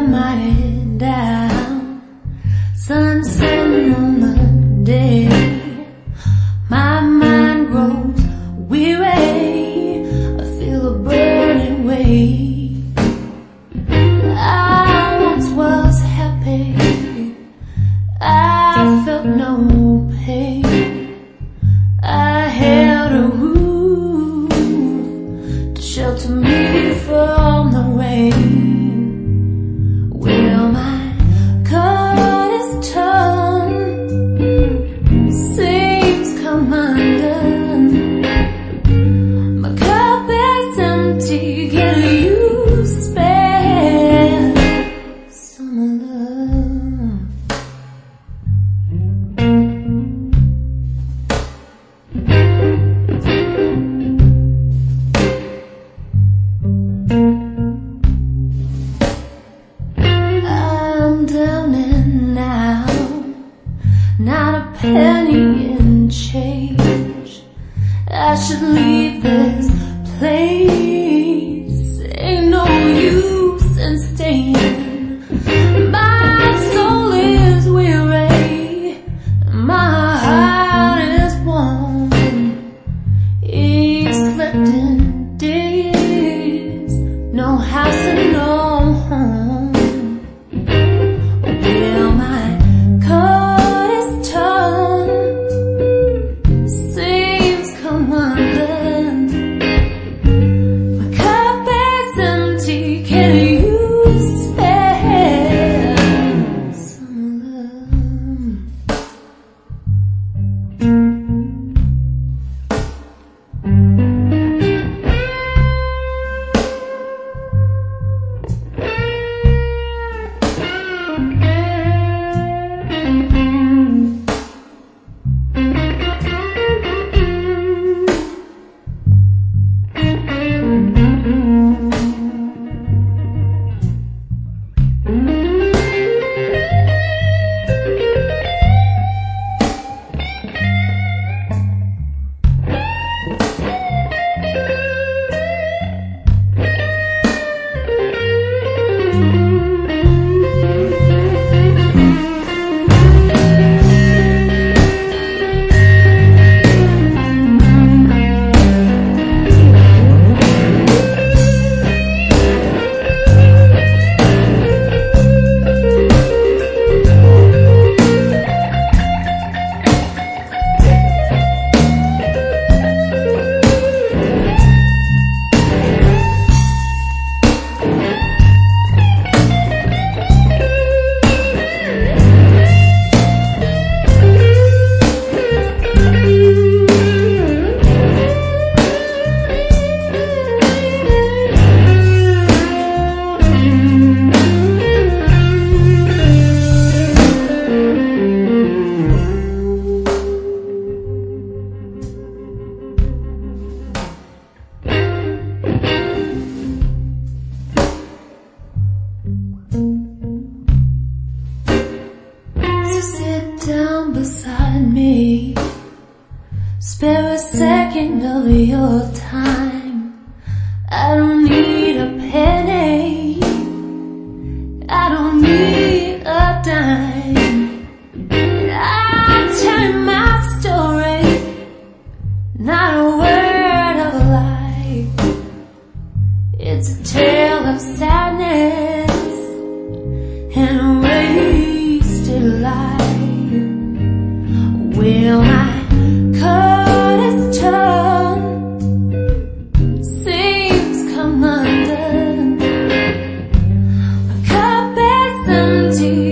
mighty down, sun setting on the day. My mind grows weary, I feel a burning weight. I once was happy, I felt no pain. I had a roof to shelter me from the rain. Well, my coat is torn, seams come undone. My cup is empty, can you spare some love? I'm down and out, not a penny in change. I should leave this place, ain't no use in staying. My soul is weary, my heart is warm. It's slept in days, no house and no home. Well, my coat is torn, seams come undone. My cup is empty, can you spare some love? Sit down beside me, spare a second of your time. I don't need a penny, I don't need a dime. I'll tell you my story, not a word of a lie. It's a tale of sadness and a wasted life. Well, my coat is torn, seams come undone. My cup is empty,